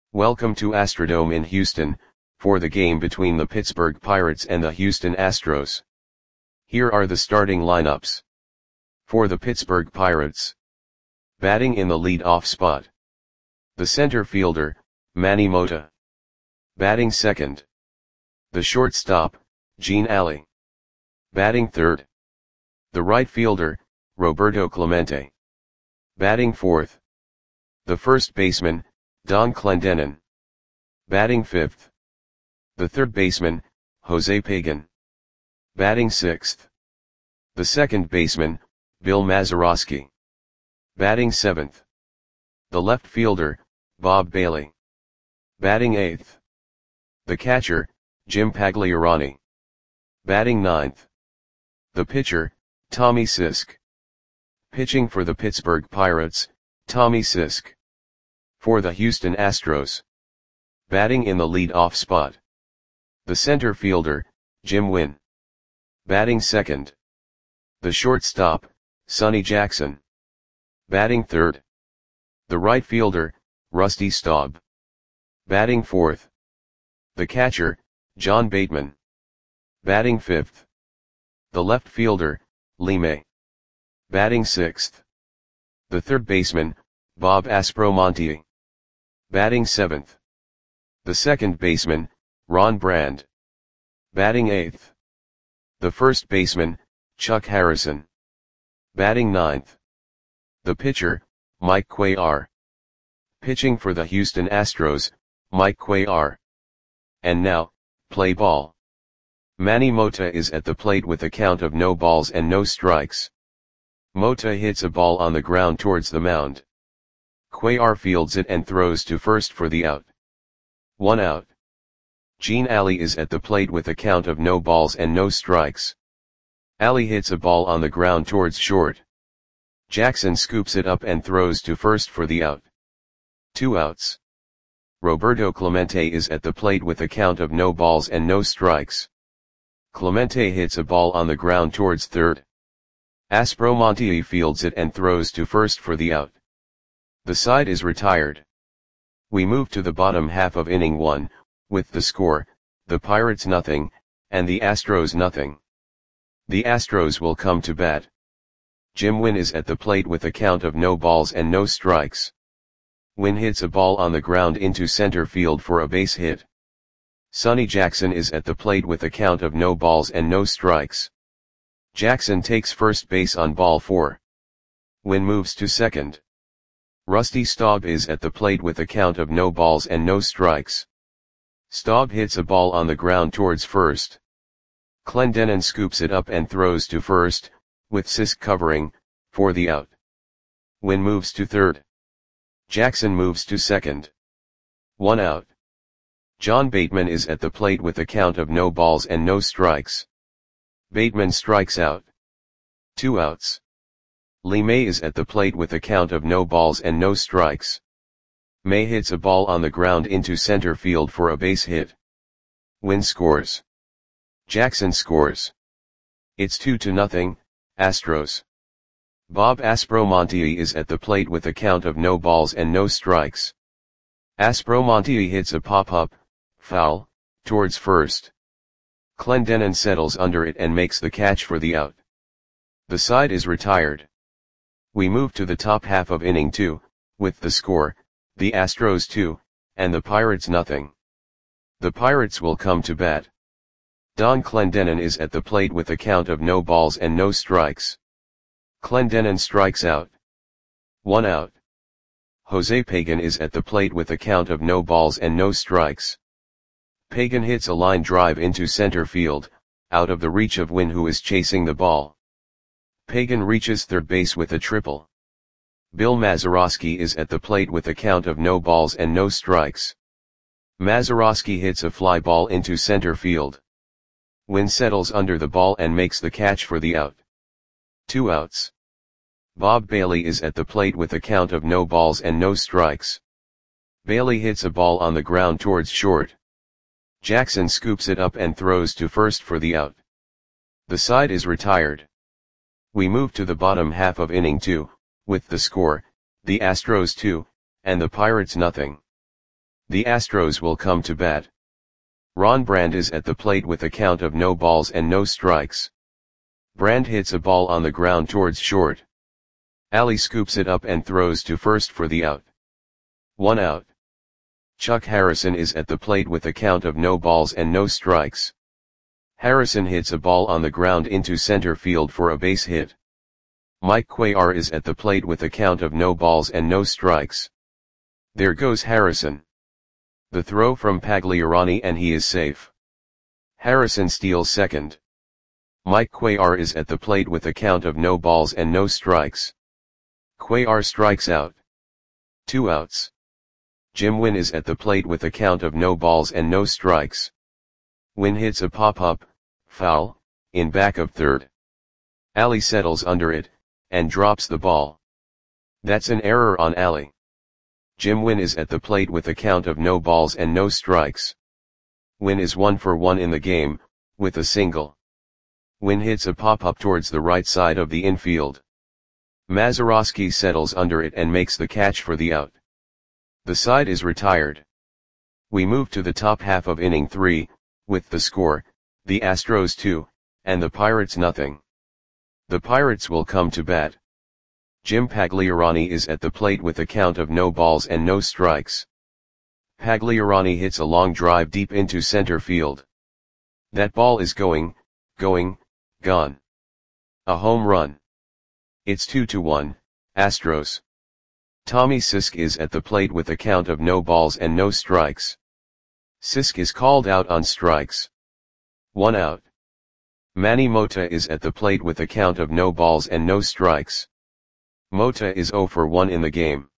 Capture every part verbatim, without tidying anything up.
Welcome to Astrodome in Houston, for the game between the Pittsburgh Pirates and the Houston Astros. Here are the starting lineups. For the Pittsburgh Pirates. Batting in the lead-off spot. The center fielder, Manny Mota. Batting second. The shortstop, Gene Alley. Batting third. The right fielder, Roberto Clemente. Batting fourth. The first baseman, Don Clendenon. Batting fifth. The third baseman, Jose Pagan. Batting sixth. The second baseman, Bill Mazeroski. Batting seventh. The left fielder, Bob Bailey. Batting eighth. The catcher, Jim Pagliarani. Batting ninth. The pitcher, Tommy Sisk. Pitching for the Pittsburgh Pirates, Tommy Sisk. For the Houston Astros. Batting in the lead-off spot. The center fielder, Jim Wynn. Batting second. The shortstop, Sonny Jackson. Batting third. The right fielder, Rusty Staub. Batting fourth. The catcher, John Bateman. Batting fifth. The left fielder, Lee May. Batting sixth. The third baseman, Bob Aspromonte. Batting seventh. The second baseman, Ron Brand. Batting eighth. The first baseman, Chuck Harrison. Batting ninth. The pitcher, Mike Cuellar. Pitching for the Houston Astros, Mike Cuellar. And now, play ball. Manny Mota is at the plate with a count of no balls and no strikes. Mota hits a ball on the ground towards the mound. Cuellar fields it and throws to first for the out. One out. Gene Alley is at the plate with a count of no balls and no strikes. Alley hits a ball on the ground towards short. Jackson scoops it up and throws to first for the out. Two outs. Roberto Clemente is at the plate with a count of no balls and no strikes. Clemente hits a ball on the ground towards third. Aspromonte fields it and throws to first for the out. The side is retired. We move to the bottom half of inning one, with the score, the Pirates nothing, and the Astros nothing. The Astros will come to bat. Jim Wynn is at the plate with a count of no balls and no strikes. Wynn hits a ball on the ground into center field for a base hit. Sonny Jackson is at the plate with a count of no balls and no strikes. Jackson takes first base on ball four. Wynn moves to second. Rusty Staub is at the plate with a count of no balls and no strikes. Staub hits a ball on the ground towards first. Clendenon scoops it up and throws to first, with Sisk covering, for the out. Wynn moves to third. Jackson moves to second. One out. John Bateman is at the plate with a count of no balls and no strikes. Bateman strikes out. Two outs. Lee May is at the plate with a count of no balls and no strikes. May hits a ball on the ground into center field for a base hit. Wynn scores. Jackson scores. It's two to nothing, Astros. Bob Aspromonte is at the plate with a count of no balls and no strikes. Aspromonte hits a pop-up, foul, towards first. Clendenon settles under it and makes the catch for the out. The side is retired. We move to the top half of inning two, with the score, the Astros two, and the Pirates nothing. The Pirates will come to bat. Don Clendenon is at the plate with a count of no balls and no strikes. Clendenon strikes out. One out. Jose Pagan is at the plate with a count of no balls and no strikes. Pagan hits a line drive into center field, out of the reach of Wynn, who is chasing the ball. Pagan reaches third base with a triple. Bill Mazeroski is at the plate with a count of no balls and no strikes. Mazeroski hits a fly ball into center field. Wynn settles under the ball and makes the catch for the out. Two outs. Bob Bailey is at the plate with a count of no balls and no strikes. Bailey hits a ball on the ground towards short. Jackson scoops it up and throws to first for the out. The side is retired. We move to the bottom half of inning two, with the score, the Astros two, and the Pirates nothing. The Astros will come to bat. Ron Brand is at the plate with a count of no balls and no strikes. Brand hits a ball on the ground towards short. Ali scoops it up and throws to first for the out. One out. Chuck Harrison is at the plate with a count of no balls and no strikes. Harrison hits a ball on the ground into center field for a base hit. Mike Cuellar is at the plate with a count of no balls and no strikes. There goes Harrison. The throw from Pagliarani and he is safe. Harrison steals second. Mike Cuellar is at the plate with a count of no balls and no strikes. Cuellar strikes out. Two outs. Jim Wynn is at the plate with a count of no balls and no strikes. Wynn hits a pop-up, foul, in back of third. Ali settles under it, and drops the ball. That's an error on Ali. Jim Wynn is at the plate with a count of no balls and no strikes. Wynn is one for one in the game, with a single. Wynn hits a pop-up towards the right side of the infield. Mazeroski settles under it and makes the catch for the out. The side is retired. We move to the top half of inning three, with the score, the Astros two, and the Pirates nothing. The Pirates will come to bat. Jim Pagliarani is at the plate with a count of no balls and no strikes. Pagliarani hits a long drive deep into center field. That ball is going, going, gone. A home run. It's two to one, Astros. Tommy Sisk is at the plate with a count of no balls and no strikes. Sisk is called out on strikes. One out. Manny Mota is at the plate with a count of no balls and no strikes. Mota is zero for one in the game.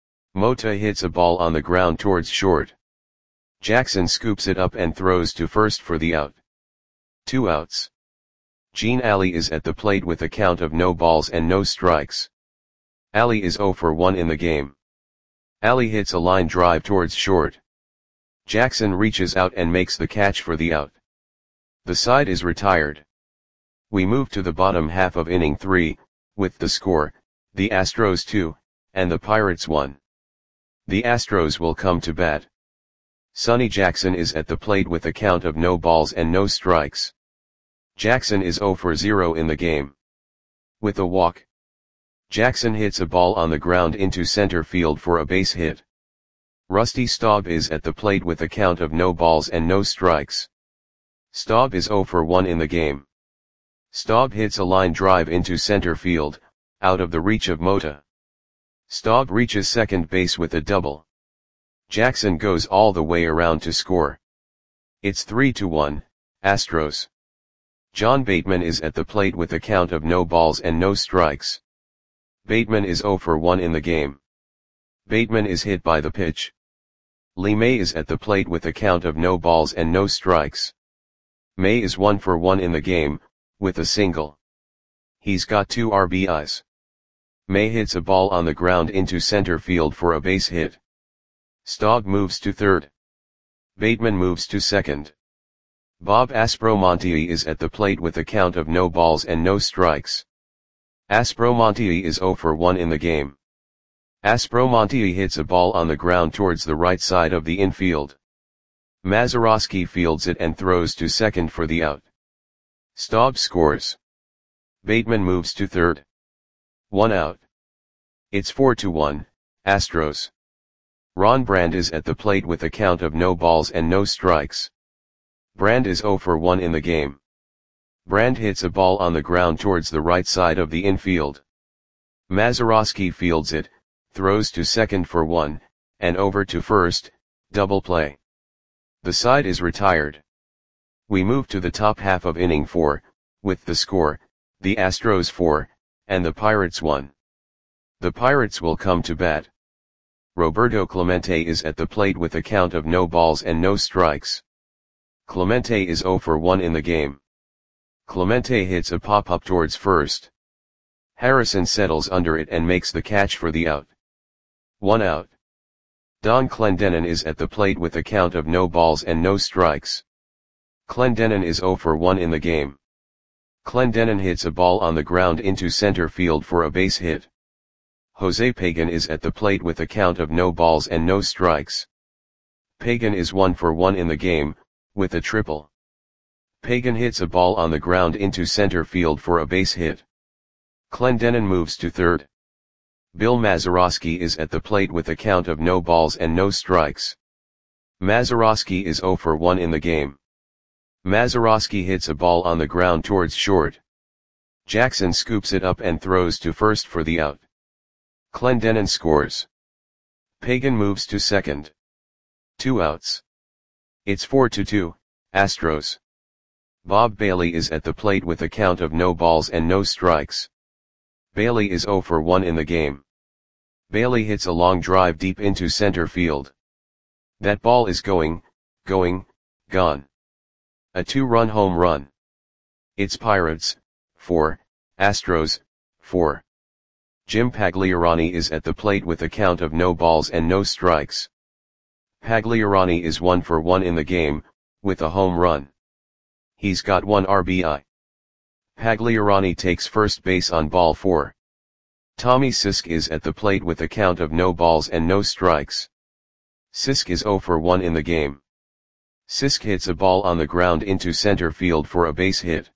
Mota hits a ball on the ground towards short. Jackson scoops it up and throws to first for the out. Two outs. Gene Ali is at the plate with a count of no balls and no strikes. Ali is zero for one in the game. Ali hits a line drive towards short. Jackson reaches out and makes the catch for the out. The side is retired. We move to the bottom half of inning three, with the score, the Astros two, and the Pirates one. The Astros will come to bat. Sonny Jackson is at the plate with a count of no balls and no strikes. Jackson is zero for zero in the game. With a walk. Jackson hits a ball on the ground into center field for a base hit. Rusty Staub is at the plate with a count of no balls and no strikes. Staub is zero for one in the game. Staub hits a line drive into center field, out of the reach of Mota. Staub reaches second base with a double. Jackson goes all the way around to score. It's three to one, Astros. John Bateman is at the plate with a count of no balls and no strikes. Bateman is zero for one in the game. Bateman is hit by the pitch. Lee May is at the plate with a count of no balls and no strikes. May is one for one in the game, with a single. He's got two R B Is. May hits a ball on the ground into center field for a base hit. Staub moves to third. Bateman moves to second. Bob Aspromonte is at the plate with a count of no balls and no strikes. Aspromonte is zero for one in the game. Aspromonte hits a ball on the ground towards the right side of the infield. Mazeroski fields it and throws to second for the out. Staub scores. Bateman moves to third. One out. It's four to one, Astros. Ron Brand is at the plate with a count of no balls and no strikes. Brand is zero for one in the game. Brand hits a ball on the ground towards the right side of the infield. Mazeroski fields it, throws to second for one, and over to first, double play. The side is retired. We move to the top half of inning four, with the score, the Astros four, and the Pirates one. The Pirates will come to bat. Roberto Clemente is at the plate with a count of no balls and no strikes. Clemente is zero for one in the game. Clemente hits a pop-up towards first. Harrison settles under it and makes the catch for the out. One out. Don Clendenon is at the plate with a count of no balls and no strikes. Clendenon is zero for one in the game. Clendenon hits a ball on the ground into center field for a base hit. Jose Pagan is at the plate with a count of no balls and no strikes. Pagan is one for one in the game, with a triple. Pagan hits a ball on the ground into center field for a base hit. Clendenin moves to third. Bill Mazeroski is at the plate with a count of no balls and no strikes. Mazeroski is zero for one in the game. Mazeroski hits a ball on the ground towards short. Jackson scoops it up and throws to first for the out. Clendenin scores. Pagan moves to second. Two outs. It's four to two, Astros. Bob Bailey is at the plate with a count of no balls and no strikes. Bailey is zero for one in the game. Bailey hits a long drive deep into center field. That ball is going, going, gone. A two-run home run. It's Pirates, four, Astros, four. Jim Pagliarani is at the plate with a count of no balls and no strikes. Pagliarani is one for one in the game, with a home run. He's got one R B I. Pagliarani takes first base on ball four. Tommy Sisk is at the plate with a count of no balls and no strikes. Sisk is zero for one in the game. Sisk hits a ball on the ground into center field for a base hit.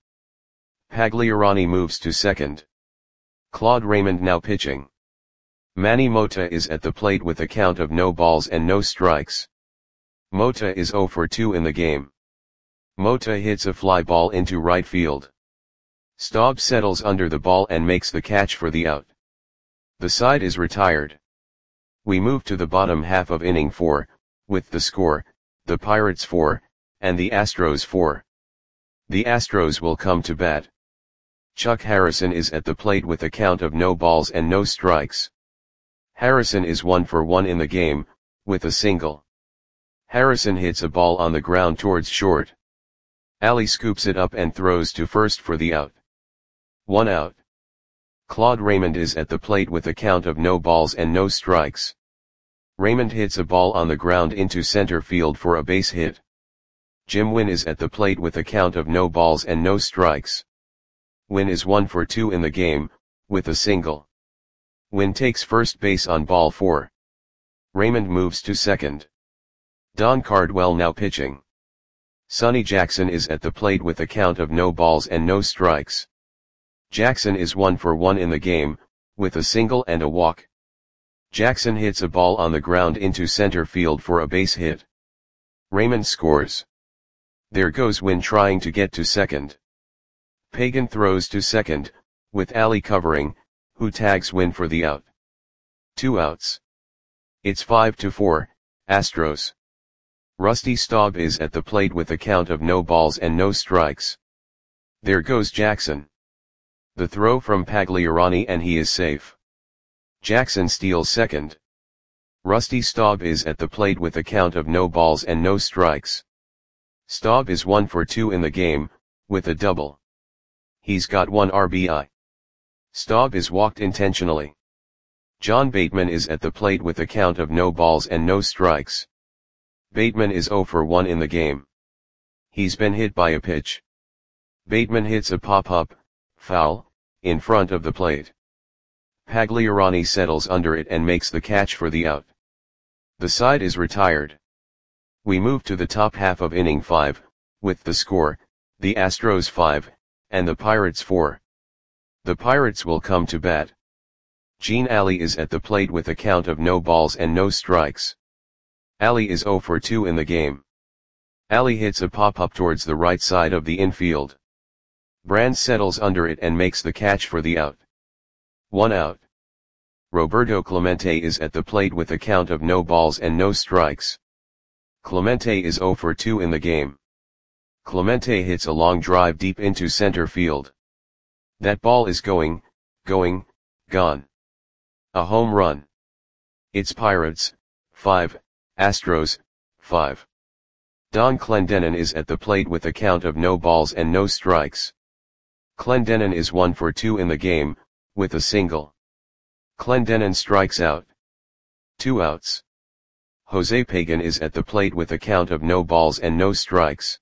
Pagliarani moves to second. Claude Raymond now pitching. Manny Mota is at the plate with a count of no balls and no strikes. Mota is zero for two in the game. Mota hits a fly ball into right field. Staub settles under the ball and makes the catch for the out. The side is retired. We move to the bottom half of inning four, with the score, the Pirates four, and the Astros four. The Astros will come to bat. Chuck Harrison is at the plate with a count of no balls and no strikes. Harrison is one for one in the game, with a single. Harrison hits a ball on the ground towards short. Ali scoops it up and throws to first for the out. One out. Claude Raymond is at the plate with a count of no balls and no strikes. Raymond hits a ball on the ground into center field for a base hit. Jim Wynn is at the plate with a count of no balls and no strikes. Wynn is one for two in the game, with a single. Wynn takes first base on ball four. Raymond moves to second. Don Cardwell now pitching. Sonny Jackson is at the plate with a count of no balls and no strikes. Jackson is one for one in the game, with a single and a walk. Jackson hits a ball on the ground into center field for a base hit. Raymond scores. There goes Wynn trying to get to second. Pagan throws to second, with Ali covering, who tags Wynn for the out. Two outs. It's five to four, Astros. Rusty Staub is at the plate with a count of no balls and no strikes. There goes Jackson. The throw from Pagliarani and he is safe. Jackson steals second. Rusty Staub is at the plate with a count of no balls and no strikes. Staub is one for two in the game, with a double. He's got one R B I. Staub is walked intentionally. John Bateman is at the plate with a count of no balls and no strikes. Bateman is zero for one in the game. He's been hit by a pitch. Bateman hits a pop-up, foul, in front of the plate. Pagliarani settles under it and makes the catch for the out. The side is retired. We move to the top half of inning five, with the score, the Astros five, and the Pirates four. The Pirates will come to bat. Gene Ali is at the plate with a count of no balls and no strikes. Ali is zero for two in the game. Ali hits a pop-up towards the right side of the infield. Brand settles under it and makes the catch for the out. One out. Roberto Clemente is at the plate with a count of no balls and no strikes. Clemente is zero for two in the game. Clemente hits a long drive deep into center field. That ball is going, going, gone. A home run. It's Pirates, five, Astros, five. Don Clendenin is at the plate with a count of no balls and no strikes. Clendenin is one for two in the game, with a single. Clendenin strikes out. Two outs. Jose Pagan is at the plate with a count of no balls and no strikes.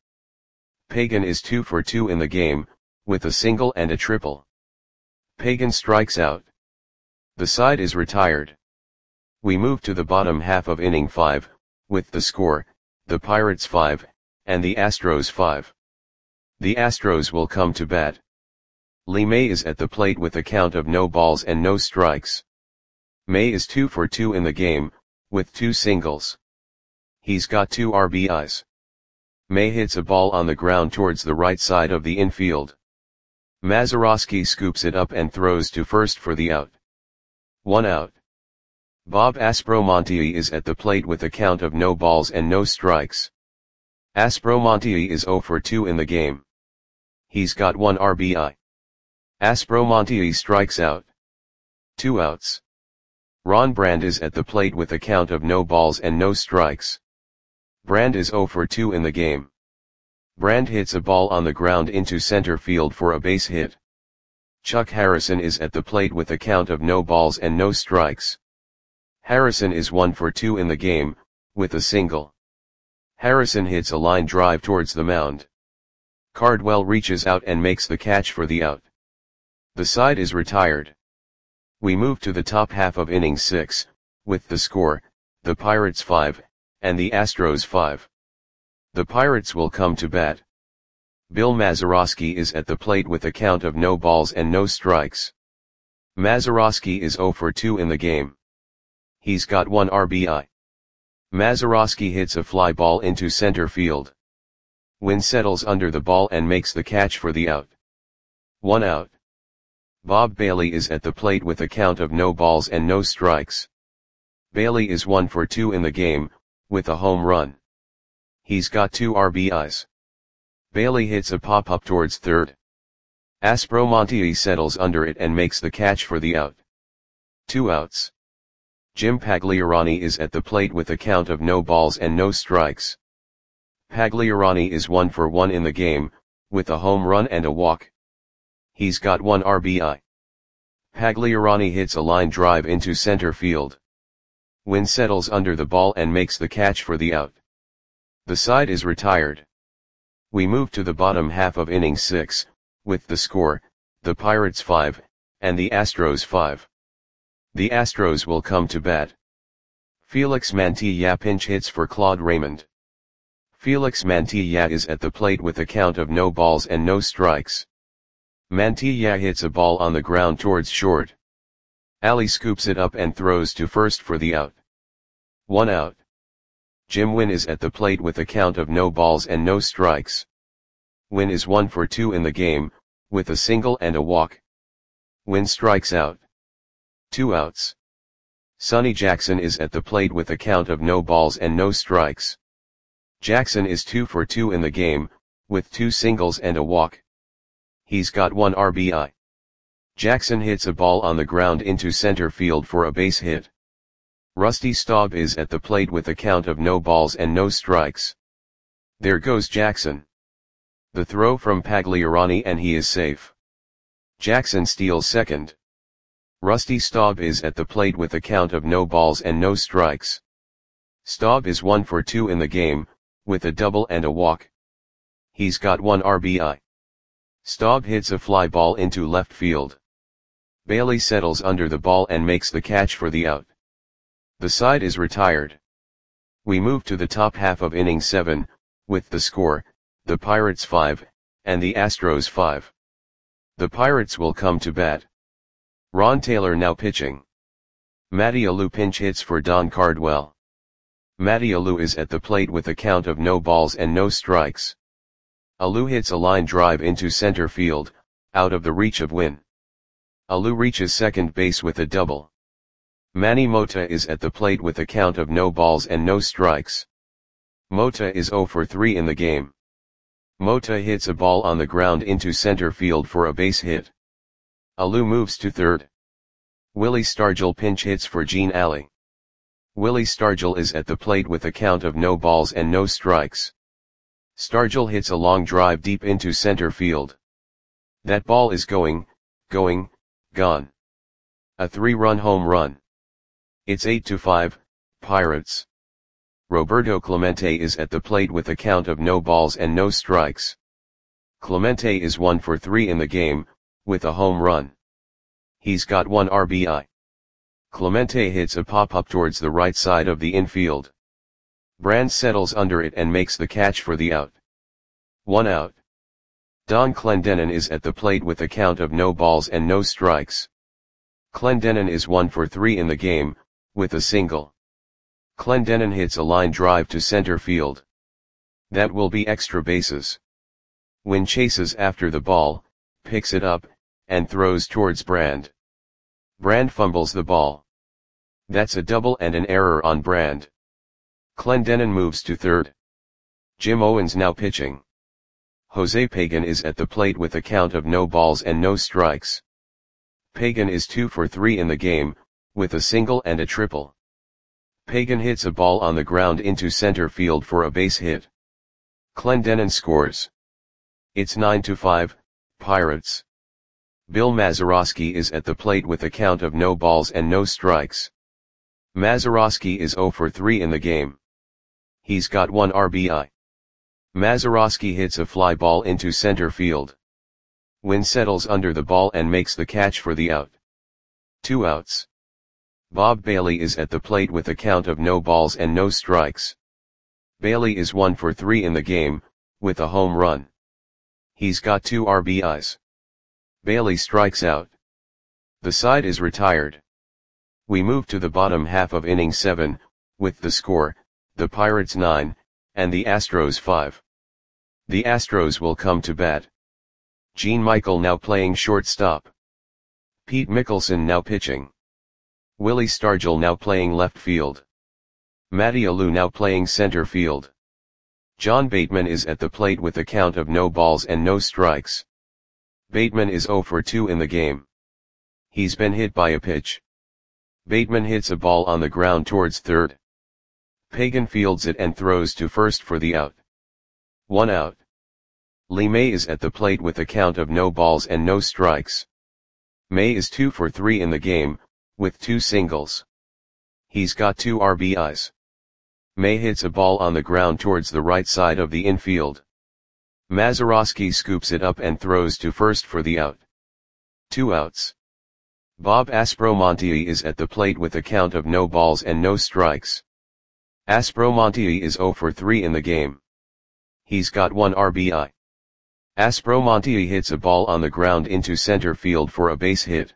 Pagan is two for two in the game, with a single and a triple. Pagan strikes out. The side is retired. We move to the bottom half of inning five, with the score, the Pirates five, and the Astros five. The Astros will come to bat. Lee May is at the plate with a count of no balls and no strikes. May is two for two in the game, with two singles. He's got two R B Is. May hits a ball on the ground towards the right side of the infield. Mazeroski scoops it up and throws to first for the out. One out. Bob Aspromonte is at the plate with a count of no balls and no strikes. Aspromonte is zero for two in the game. He's got one R B I. Aspromonte strikes out. Two outs. Ron Brand is at the plate with a count of no balls and no strikes. Brand is zero for two in the game. Brand hits a ball on the ground into center field for a base hit. Chuck Harrison is at the plate with a count of no balls and no strikes. Harrison is one for two in the game, with a single. Harrison hits a line drive towards the mound. Cardwell reaches out and makes the catch for the out. The side is retired. We move to the top half of inning six, with the score, the Pirates five, and the Astros five. The Pirates will come to bat. Bill Mazeroski is at the plate with a count of no balls and no strikes. Mazeroski is zero for two in the game. He's got one R B I. Mazeroski hits a fly ball into center field. Wynn settles under the ball and makes the catch for the out. One out. Bob Bailey is at the plate with a count of no balls and no strikes. Bailey is one for two in the game, with a home run. He's got two R B Is. Bailey hits a pop-up towards third. Aspromonte settles under it and makes the catch for the out. Two outs. Jim Pagliarani is at the plate with a count of no balls and no strikes. Pagliarani is one for one in the game, with a home run and a walk. He's got one R B I. Pagliarani hits a line drive into center field. Wynn settles under the ball and makes the catch for the out. The side is retired. We move to the bottom half of inning six, with the score, the Pirates five, and the Astros five. The Astros will come to bat. Felix Mantilla pinch hits for Claude Raymond. Felix Mantilla is at the plate with a count of no balls and no strikes. Mantilla hits a ball on the ground towards short. Ali scoops it up and throws to first for the out. One out. Jim Wynn is at the plate with a count of no balls and no strikes. Wynn is one for two in the game, with a single and a walk. Wynn strikes out. Two outs. Sonny Jackson is at the plate with a count of no balls and no strikes. Jackson is two for two in the game, with two singles and a walk. He's got one R B I. Jackson hits a ball on the ground into center field for a base hit. Rusty Staub is at the plate with a count of no balls and no strikes. There goes Jackson. The throw from Pagliarani and he is safe. Jackson steals second. Rusty Staub is at the plate with a count of no balls and no strikes. Staub is one for two in the game, with a double and a walk. He's got one R B I. Staub hits a fly ball into left field. Bailey settles under the ball and makes the catch for the out. The side is retired. We move to the top half of inning seven, with the score, the Pirates five, and the Astros five. The Pirates will come to bat. Ron Taylor now pitching. Matty Alou pinch hits for Don Cardwell. Matty Alou is at the plate with a count of no balls and no strikes. Alou hits a line drive into center field, out of the reach of Wynn. Alou reaches second base with a double. Manny Mota is at the plate with a count of no balls and no strikes. Mota is zero for three in the game. Mota hits a ball on the ground into center field for a base hit. Alou moves to third. Willie Stargell pinch hits for Gene Alley. Willie Stargell is at the plate with a count of no balls and no strikes. Stargell hits a long drive deep into center field. That ball is going, going, gone. A three-run home run. It's eight to five, Pirates. Roberto Clemente is at the plate with a count of no balls and no strikes. Clemente is one for three in the game, with a home run. He's got one R B I. Clemente hits a pop-up towards the right side of the infield. Brand settles under it and makes the catch for the out. One out. Don Clendenin is at the plate with a count of no balls and no strikes. Clendenin is one for three in the game, with a single. Clendenin hits a line drive to center field. That will be extra bases. Wynn chases after the ball, picks it up, and throws towards Brand. Brand fumbles the ball. That's a double and an error on Brand. Clendenin moves to third. Jim Owens now pitching. Jose Pagan is at the plate with a count of no balls and no strikes. Pagan is two for three in the game, with a single and a triple. Pagan hits a ball on the ground into center field for a base hit. Clendenin scores. It's nine to five, Pirates. Bill Mazeroski is at the plate with a count of no balls and no strikes. Mazeroski is zero for three in the game. He's got one R B I. Mazeroski hits a fly ball into center field. Wynn settles under the ball and makes the catch for the out. Two outs. Bob Bailey is at the plate with a count of no balls and no strikes. Bailey is one for three in the game, with a home run. He's got two R B Is. Bailey strikes out. The side is retired. We move to the bottom half of inning seven, with the score, the Pirates nine, and the Astros five. The Astros will come to bat. Gene Michael now playing shortstop. Pete Mickelson now pitching. Willie Stargell now playing left field. Matty Alou now playing center field. John Bateman is at the plate with a count of no balls and no strikes. Bateman is zero for two in the game. He's been hit by a pitch. Bateman hits a ball on the ground towards third. Pagan fields it and throws to first for the out. One out. Lee May is at the plate with a count of no balls and no strikes. May is two for three in the game, with two singles. He's got two R B Is. May hits a ball on the ground towards the right side of the infield. Mazeroski scoops it up and throws to first for the out. Two outs. Bob Aspromonte is at the plate with a count of no balls and no strikes. Aspromonte is zero for three in the game. He's got one R B I. Aspromonte hits a ball on the ground into center field for a base hit.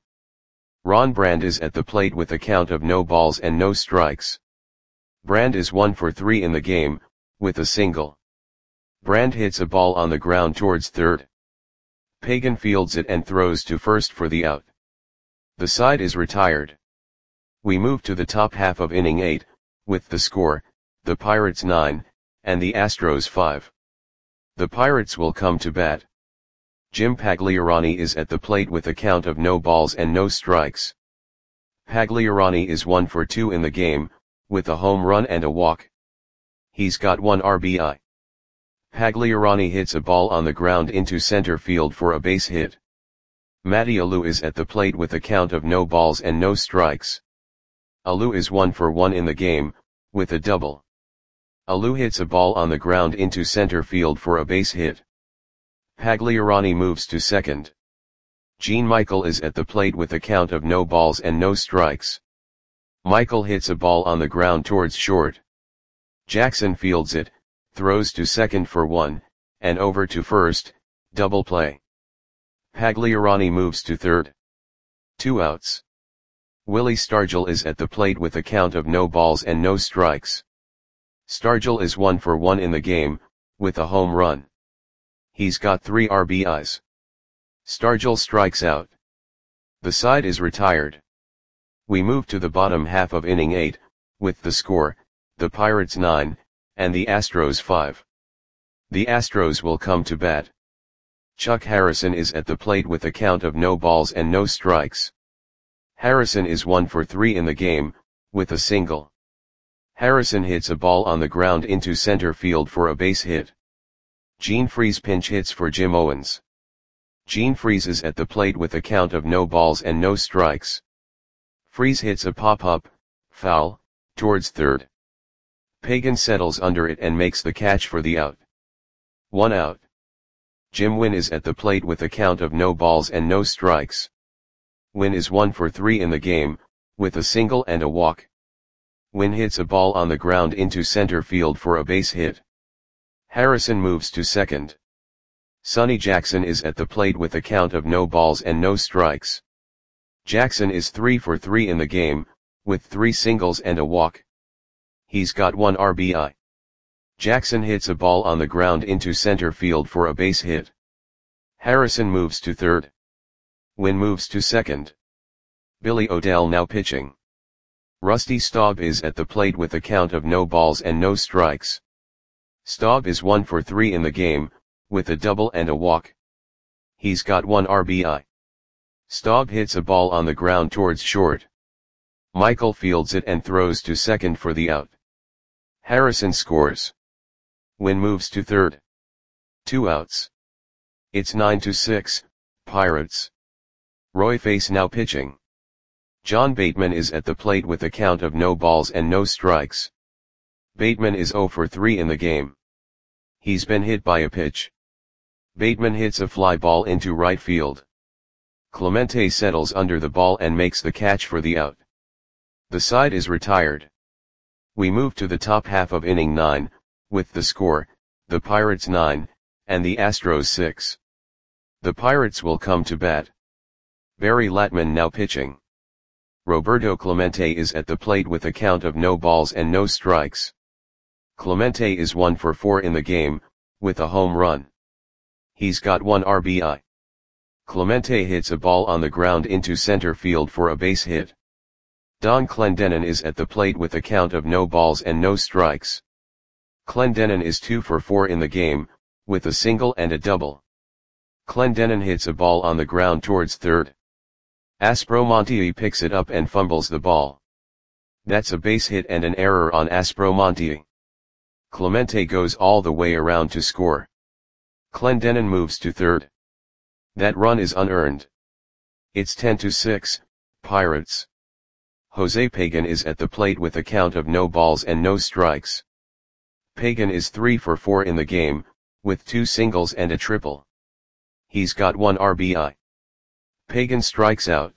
Ron Brand is at the plate with a count of no balls and no strikes. Brand is one for three in the game, with a single. Brand hits a ball on the ground towards third. Pagan fields it and throws to first for the out. The side is retired. We move to the top half of inning eight, with the score, the Pirates nine, and the Astros five. The Pirates will come to bat. Jim Pagliarani is at the plate with a count of no balls and no strikes. Pagliarani is one for two in the game, with a home run and a walk. He's got one R B I. Pagliarani hits a ball on the ground into center field for a base hit. Matty Alou is at the plate with a count of no balls and no strikes. Alou is one for one in the game, with a double. Alou hits a ball on the ground into center field for a base hit. Pagliarani moves to second. Gene Michael is at the plate with a count of no balls and no strikes. Michael hits a ball on the ground towards short. Jackson fields it, throws to second for one, and over to first, double play. Pagliarani moves to third. Two outs. Willie Stargell is at the plate with a count of no balls and no strikes. Stargell is one for one in the game, with a home run. He's got three R B Is. Stargell strikes out. The side is retired. We move to the bottom half of inning eight, with the score, the Pirates nine, and the Astros five. The Astros will come to bat. Chuck Harrison is at the plate with a count of no balls and no strikes. Harrison is one for three in the game, with a single. Harrison hits a ball on the ground into center field for a base hit. Gene Freese pinch hits for Jim Owens. Gene Freese is at the plate with a count of no balls and no strikes. Freese hits a pop-up, foul, towards third. Pagan settles under it and makes the catch for the out. One out. Jim Wynn is at the plate with a count of no balls and no strikes. Wynn is one for three in the game, with a single and a walk. Wynn hits a ball on the ground into center field for a base hit. Harrison moves to second. Sonny Jackson is at the plate with a count of no balls and no strikes. Jackson is three for three in the game, with three singles and a walk. He's got one R B I. Jackson hits a ball on the ground into center field for a base hit. Harrison moves to third. Wynn moves to second. Billy O'Dell now pitching. Rusty Staub is at the plate with a count of no balls and no strikes. Staub is one for three in the game, with a double and a walk. He's got one R B I. Staub hits a ball on the ground towards short. Michael fields it and throws to second for the out. Harrison scores. Wynn moves to third. Two outs. It's nine to six, Pirates. Roy Face now pitching. John Bateman is at the plate with a count of no balls and no strikes. Bateman is zero for three in the game. He's been hit by a pitch. Bateman hits a fly ball into right field. Clemente settles under the ball and makes the catch for the out. The side is retired. We move to the top half of inning nine, with the score, the Pirates nine, and the Astros six. The Pirates will come to bat. Barry Latman now pitching. Roberto Clemente is at the plate with a count of no balls and no strikes. Clemente is one for four in the game, with a home run. He's got one R B I. Clemente hits a ball on the ground into center field for a base hit. Don Clendenon is at the plate with a count of no balls and no strikes. Clendenon is two for four in the game, with a single and a double. Clendenon hits a ball on the ground towards third. Aspromonte picks it up and fumbles the ball. That's a base hit and an error on Aspromonte. Clemente goes all the way around to score. Clendenon moves to third. That run is unearned. It's ten to six, Pirates. Jose Pagan is at the plate with a count of no balls and no strikes. Pagan is three for four in the game, with two singles and a triple. He's got one R B I. Pagan strikes out.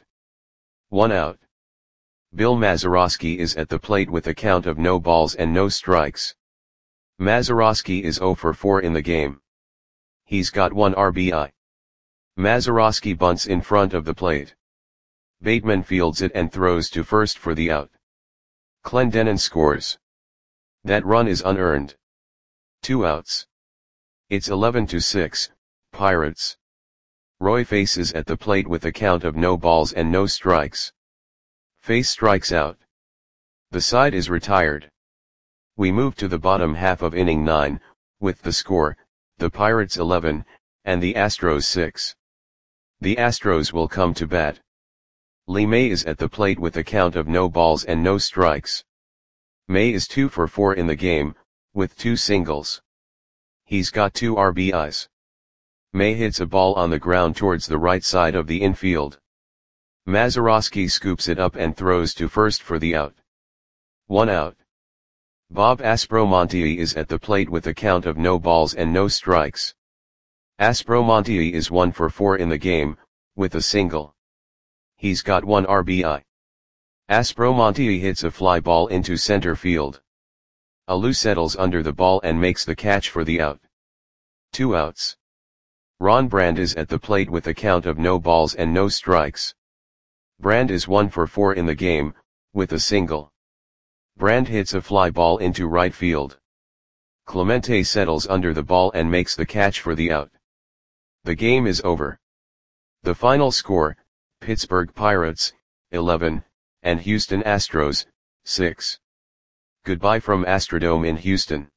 One out. Bill Mazeroski is at the plate with a count of no balls and no strikes. Mazeroski is zero for four in the game. He's got one R B I. Mazeroski bunts in front of the plate. Bateman fields it and throws to first for the out. Clendenon scores. That run is unearned. Two outs. It's eleven to six, Pirates. Roy Face is at the plate with a count of no balls and no strikes. Face strikes out. The side is retired. We move to the bottom half of inning nine, with the score, the Pirates eleven, and the Astros six. The Astros will come to bat. Lee May is at the plate with a count of no balls and no strikes. May is two for four in the game, with two singles. He's got two R B Is. May hits a ball on the ground towards the right side of the infield. Mazeroski scoops it up and throws to first for the out. One out. Bob Aspromonte is at the plate with a count of no balls and no strikes. Aspromonte is one for four in the game, with a single. He's got one R B I. Aspromonte hits a fly ball into center field. Alou settles under the ball and makes the catch for the out. Two outs. Ron Brand is at the plate with a count of no balls and no strikes. Brand is one for four in the game, with a single. Brand hits a fly ball into right field. Clemente settles under the ball and makes the catch for the out. The game is over. The final score, Pittsburgh Pirates, eleven, and Houston Astros, six. Goodbye from Astrodome in Houston.